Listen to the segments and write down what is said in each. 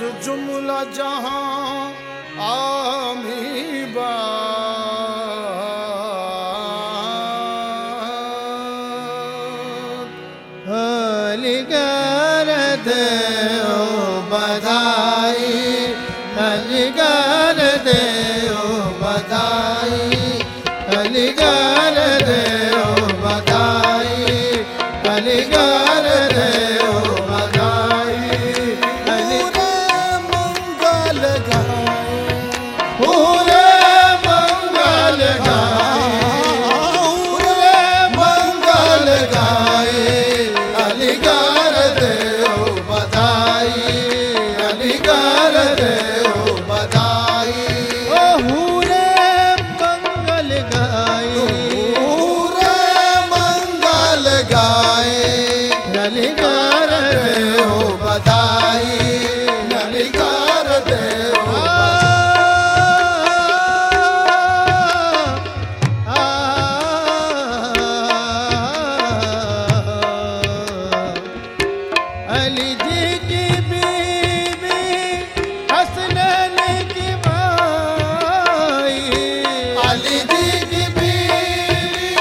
जुमला जहां आमी बा हलिगर दे ओ बधाई, हलिगर दे ओ बधाई, हलिगर दे ओ बधाई, हलिगर दे ओ बधाई। मंगल गाए, पूरे मंगल गाए, पूरे मंगल गाए, हलिगर दे ओ बधाई, हलिगर दे ओ बधाई। ओ पूरे मंगल गाए, पूरे मंगल गाए, हलिगर दे ओ बधाई, हलिगर दे ओ अली जी की बीवी हसनैन की माई, अली जी की बीवी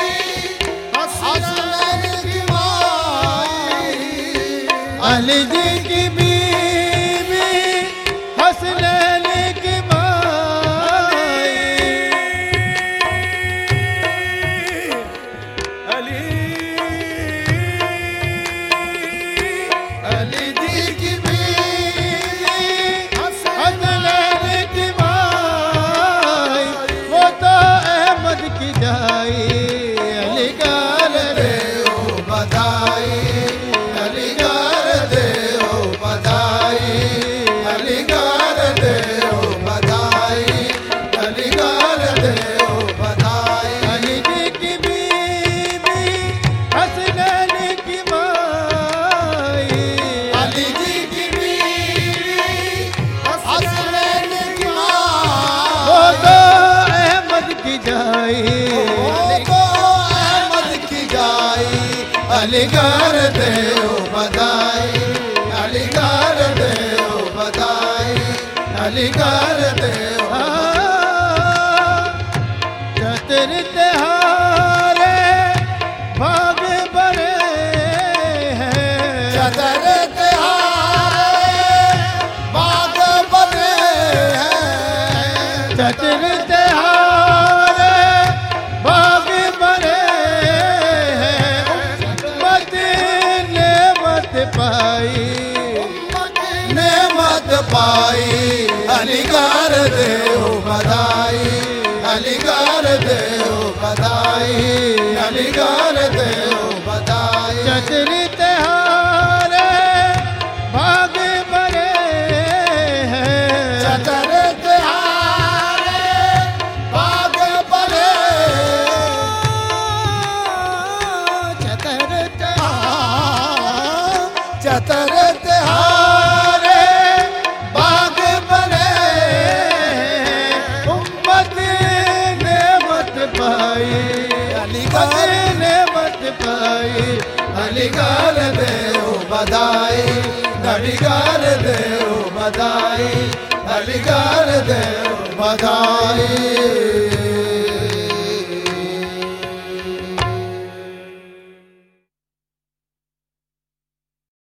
हसनैन की माई, अली जी की बीवी हसनैन की माई। अली अली जी की बीवी हसनैन की माई, वो तो अहमद की जाई, हलिगर दे ओ बधाई, हलिगर दे ओ बधाई, हलिगर दे ओ बधाई, हलिगर दे ओ बधाई। अली जी की बीवी हसनैन की माई, अली जी की बीवी हसनैन की माई, वो तो अहमद की जाई, वो अहमद की जाई, हलिगर दे ओ बधाई, हलिगर दे ओ बधाई, हलिगर दे ओ चतर तिहारे भाग बने हैं, चदर तिहारे बाग बने हैं, चतर तिहारे भाग बने हैं। उम्मत ने मत पाई, नेमत पाई, हलिगर दे ओ बधाई, हलिगर दे ओ बधाई, हलिगर दे ओ बधाई। चतर तिहारे भाग बने हैं, चदर तिहारे बाग बने, चदर चतर तिहारे बाग बने, उम्मत ने मत पाई, हलिगर ने मत पाई, हलिगर दे ओ बधाई, हलिगर दे ओ बधाई, हलिगर दे ओ बधाई।